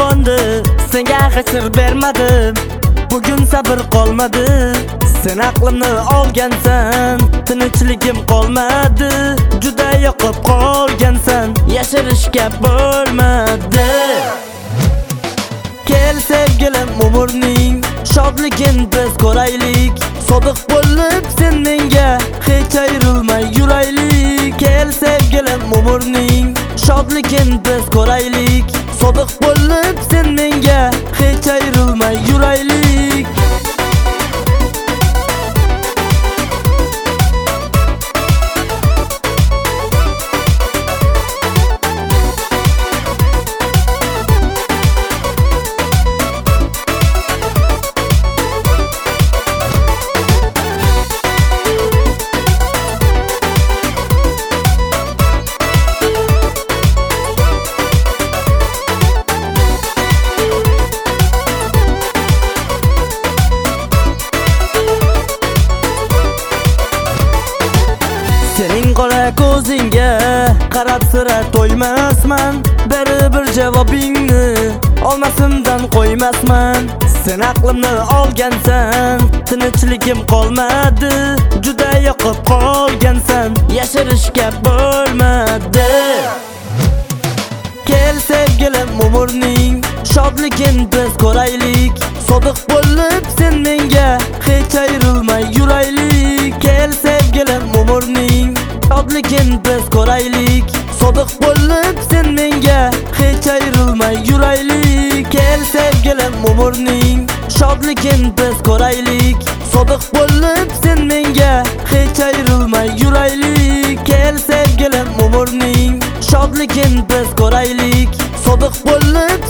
qo'ndi, senga hech sir bermadim. Bugun sabr qolmadi, sen aqlimni olgansan, tinchligim qolmadi. Juda yoqib qolgansan, yashirishga bo'lmadi. Kel sevgilim, umrning shodligin biz ko'raylik. Sodiq bo'lib sen menga hech ayrilmay yuraylik. Kel sevgilim, umrning shodligin biz ko'raylik. Sodiq bo'lib sen menga hech ayrilmay yuraylik. Sening qora ko'zingga qarab sira to'ymasman. Bir javobingni olmasimdan qo'ymasman. Sen aqlimni olgansan, tinchligim qolmadi. Juda yoqib qolgansan, yashirishga bo'lmadi. Kel sevgilim, umrning shodligin biz ko'raylik. Sodiq bo'lib sen menga hech ayrilmay yuraylik. Kel sevgilim, umrning shodligin biz ko'raylik. Sodiq bo'lib sen menga hech ayrilmay yuraylik. Kel sevgilim, umrning shodligin biz ko'raylik. Sodiq bo'lib sen menga hech ayrilmay yuraylik. Kel sevgilim, umrning shodligin biz ko'raylik. Sodiq bo'lib